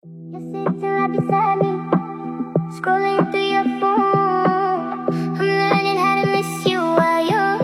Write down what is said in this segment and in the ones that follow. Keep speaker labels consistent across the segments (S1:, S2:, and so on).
S1: You're sitting right beside me, scrolling through your phone. I'm learning how to miss you while you're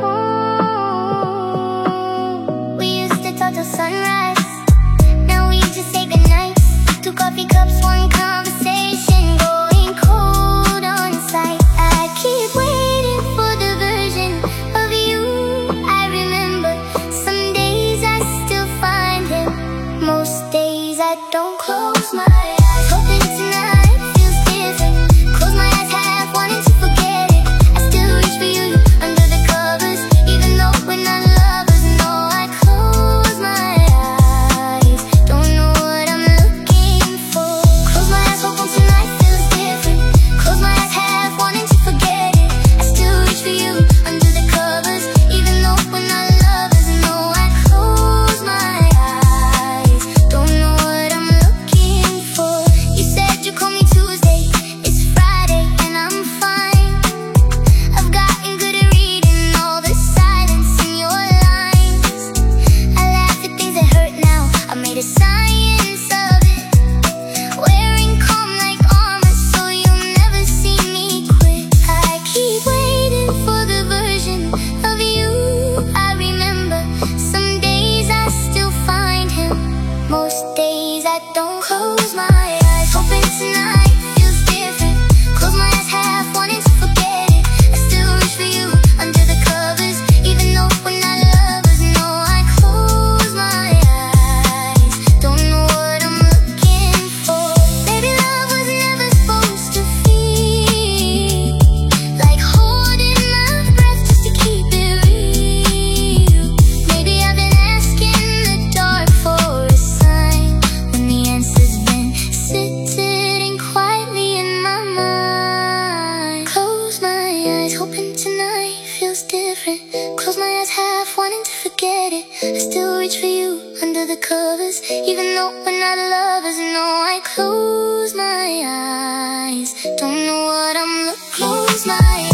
S1: home. We used to talk till sunrise, now we just say goodnight. 2 coffee cups, 1 conversation, going cold on sight. I keep waiting for the version of you I remember. Some days I still find him, most days I don't. Close my eyes, hoping tonight feels different. Close my eyes half, wanting to forget it. I still reach for you under the covers, even though we're not lovers. No, I close my eyes, don't know what I'm looking for. Close my eyes, hoping tonight feels different. Close my eyes half, wanting to forget it. I still reach for you under the covers, even though we're not lovers. No, I close my eyes, don't know what I'm looking for. You said you call me Tuesday, it's Friday and I'm fine. I've gotten good at reading all the silence in your lines. I laugh at things that hurt now, I made a science of it. Wearing calm like armor so you'll never see me quit. I keep waiting for the version of you I remember. Some days I still find him, most days I don't. Close my eyes, hoping tonight feels different. Close my eyes half, wanting to forget it. I still reach for you under the covers, even though we're not lovers. No, I close my eyes, don't know what I'm looking for. Maybe love was never supposed to feel like holding my breath just to keep it real. Maybe I've been asking the dark for a sign, when the answer's been sitting quietly in my mind. Close my eyes, hoping tonight feels different. Close my eyes half, wanting to forget it. I still reach for you under the covers, even though we're not lovers. No, I close my eyes, don't know what I'm looking for. Close my eyes.